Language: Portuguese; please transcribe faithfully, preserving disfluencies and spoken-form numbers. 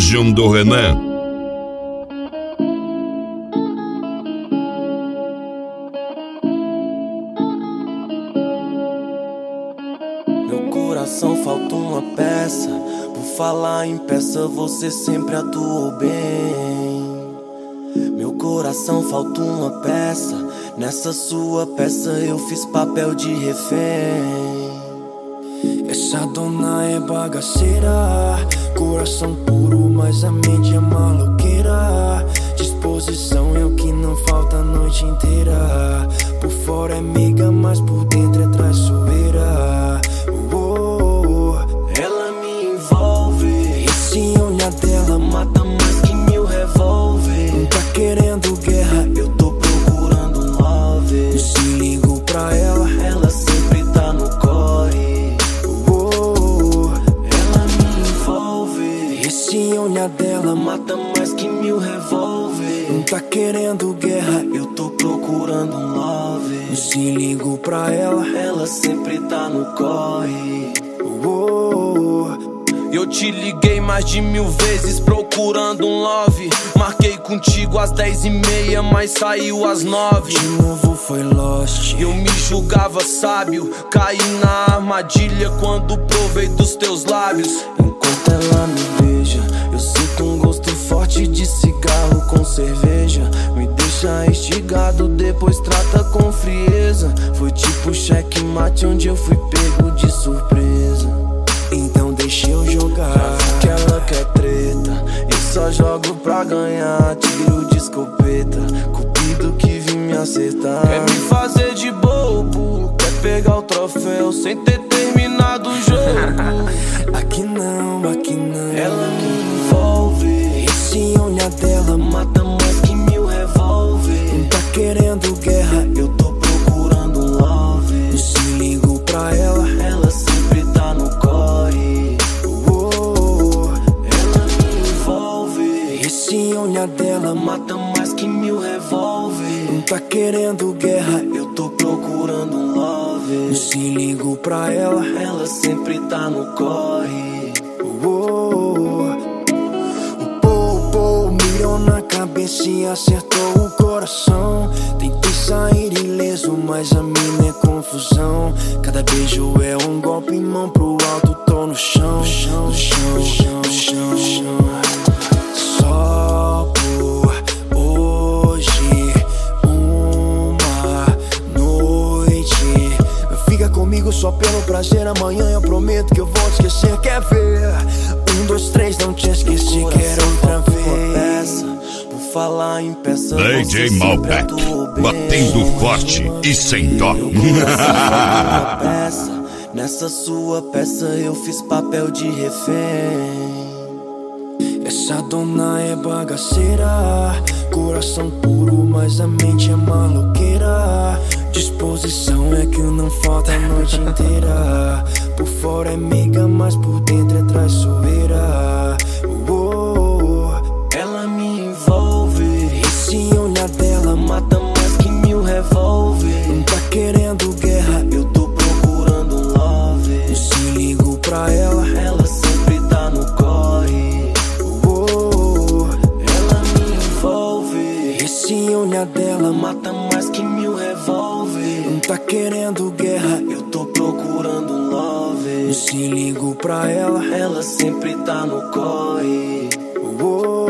Version do Renan. Meu coração falta uma peça. Por falar em peça, você sempre atuou bem. Meu coração falta uma peça. Nessa sua peça eu fiz papel de refém. Essa dona é bagaceira, coração puro, mas a mente é maloqueira. Disposição é o que não falta a noite inteira. Por fora é meiga, mas por dentro é traiçoeira. Oh, oh, oh. Ela me envolve, esse olhar dela mata mais que mil revólver. Não tá querendo guerra, eu tô procurando um love. Se ligo pra ela, ela sempre tá no corre. Esse olhar dela mata mais que mil revólver. Não tá querendo guerra, eu tô procurando um love. Se ligo pra ela, ela sempre tá no corre. Oh, oh, oh. Eu te liguei mais de mil vezes procurando um love. Marquei contigo às dez e meia, mas saiu às nove. De novo foi lost. Eu me julgava sábio, caí na armadilha quando provei dos teus lábios. Enquanto ela me beija, eu sinto um gosto forte de cigarro com cerveja. Me deixa instigado, depois trata com frieza. Foi tipo checkmate onde eu fui pego de surpresa. Então deixa eu jogar, que ela quer treta. Eu só jogo pra ganhar, tiro de escopeta. Cupido que vim me acertar. Quer me fazer de bobo, quer pegar o troféu sem ter terminado o jogo. Aqui não, aqui não. Ela me envolve, esse olhar dela mata mais que mil revólver. Não tá querendo guerra, eu tô procurando um love. Se ligo pra ela, ela sempre tá no corre. Oh, oh, oh. Ela me envolve, esse olhar dela mata mais que mil revólver. Não tá querendo guerra, eu tô procurando um love. Se ligo pra ela, ela sempre tá no corre. Oh, oh, oh. O pou, pou, mirou na cabeça e acertou o coração. Tentei sair ileso, mas a mina é confusão. Cada beijo é um golpe, mão pro alto, tô no chão, no chão, no chão, no chão, no chão, no chão. Só por hoje, uma noite. Fica comigo só pelo prazer, amanhã eu prometo que eu vou te esquecer. Quer ver? Um, dois, três, não te esqueci, quero outra vez. Por falar em peça, D J Malbec, batendo forte e sem dó. Nessa sua peça eu fiz papel de refém. Essa dona é bagaceira, coração puro, mas a mente é maloqueira. Disposição é que não falta a noite inteira. Por fora é meiga, mas por dentro é traiçoeira. Oh, oh, oh. Ela me envolve, esse olhar dela mata mais que mil revólver. Não tá querendo guerra, eu tô procurando um love. Se ligo pra ela, ela sempre tá no corre. Oh, oh, oh. Ela me envolve, esse olhar dela mata mais que mil revólver. Não tá querendo guerra, eu tô procurando um love. Se ligo pra ela, ela sempre tá no corre. Oh, oh.